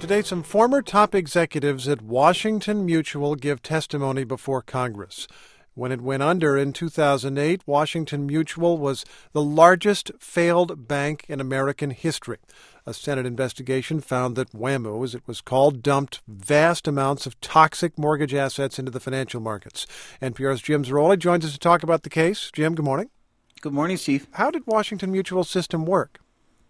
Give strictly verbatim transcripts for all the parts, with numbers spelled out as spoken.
Today, some former top executives at Washington Mutual give testimony before Congress. When it went under in two thousand eight, Washington Mutual was the largest failed bank in American history. A Senate investigation found that WAMU, as it was called, dumped vast amounts of toxic mortgage assets into the financial markets. N P R's Jim Zarroli joins us to talk about the case. Jim, good morning. Good morning, Steve. How did Washington Mutual's system work?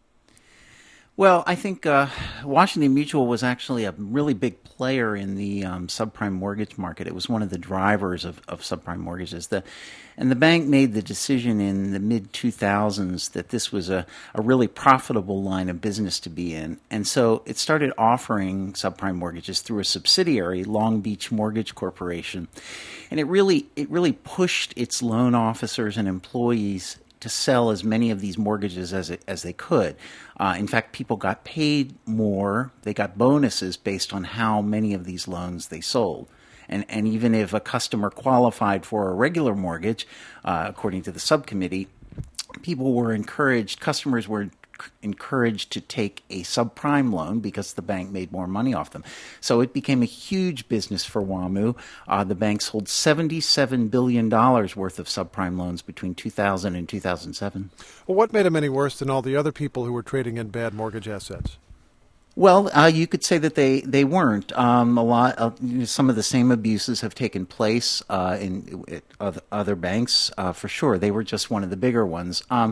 Well, I think uh, Washington Mutual was actually a really big player in the um, subprime mortgage market. It was one of the drivers of, of subprime mortgages. The, and the bank made the decision in the mid two thousands that this was a, a really profitable line of business to be in. And so it started offering subprime mortgages through a subsidiary, Long Beach Mortgage Corporation. And it really, it really pushed its loan officers and employees to sell as many of these mortgages as it, as they could. Uh, in fact, people got paid more. They got bonuses based on how many of these loans they sold. And, and even if a customer qualified for a regular mortgage, uh, according to the subcommittee, people were encouraged, customers were encouraged to take a subprime loan because the bank made more money off them. So it became a huge business for WAMU. Uh, the bank sold seventy-seven billion dollars worth of subprime loans between two thousand and two thousand seven. Well, what made them any worse than all the other people who were trading in bad mortgage assets? Well, uh, you could say that they, they weren't. Um, a lot, uh, some of the same abuses have taken place uh, in, in other, other banks, uh, for sure. They were just one of the bigger ones. Um,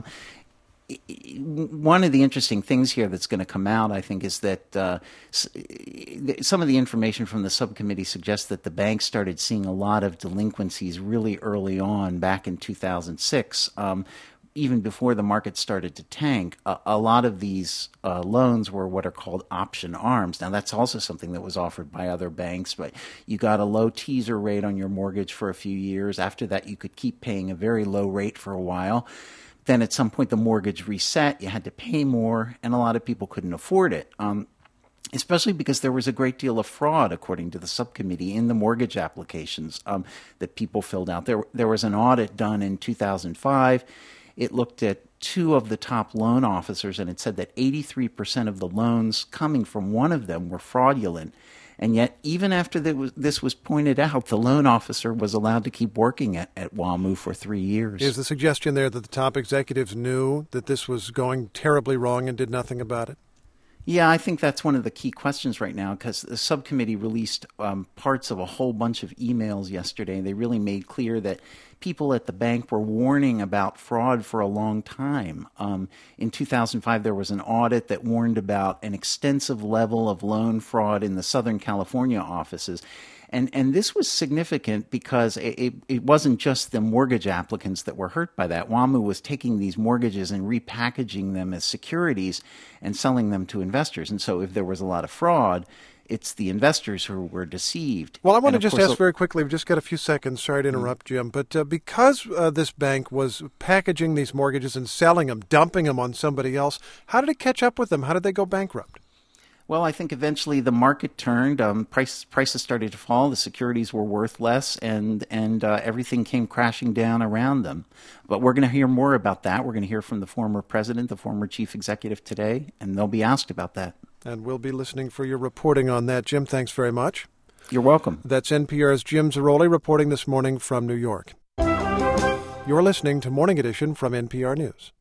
One of the interesting things here that's going to come out, I think, is that uh, some of the information from the subcommittee suggests that the bank started seeing a lot of delinquencies really early on back in two thousand six. Um, even before the market started to tank, a, a lot of these uh, loans were what are called option arms. Now, that's also something that was offered by other banks, but you got a low teaser rate on your mortgage for a few years. After that, you could keep paying a very low rate for a while. Then at some point the mortgage reset, you had to pay more, and a lot of people couldn't afford it, um, especially because there was a great deal of fraud, according to the subcommittee, in the mortgage applications um, that people filled out. There, there was an audit done in two thousand five. It looked at two of the top loan officers, and it said that eighty-three percent of the loans coming from one of them were fraudulent. And yet, even after this was pointed out, the loan officer was allowed to keep working at, at WAMU for three years. Is the suggestion there that the top executives knew that this was going terribly wrong and did nothing about it? Yeah, I think that's one of the key questions right now, because the subcommittee released um, parts of a whole bunch of emails yesterday. They really made clear that people at the bank were warning about fraud for a long time. Um, in two thousand five, there was an audit that warned about an extensive level of loan fraud in the Southern California offices. And and this was significant because it, it, it wasn't just the mortgage applicants that were hurt by that. WAMU was taking these mortgages and repackaging them as securities and selling them to investors. And so if there was a lot of fraud, it's the investors who were deceived. Well, I want and to just course, ask very quickly, we've just got a few seconds, sorry to interrupt, mm-hmm. Jim, but uh, because uh, this bank was packaging these mortgages and selling them, dumping them on somebody else, how did it catch up with them? How did they go bankrupt? Well, I think eventually the market turned. Um, price, prices started to fall. The securities were worth less, and and uh, everything came crashing down around them. But we're going to hear more about that. We're going to hear from the former president, the former chief executive today, and they'll be asked about that. And we'll be listening for your reporting on that. Jim, thanks very much. You're welcome. That's N P R's Jim Zarroli reporting this morning from New York. You're listening to Morning Edition from N P R News.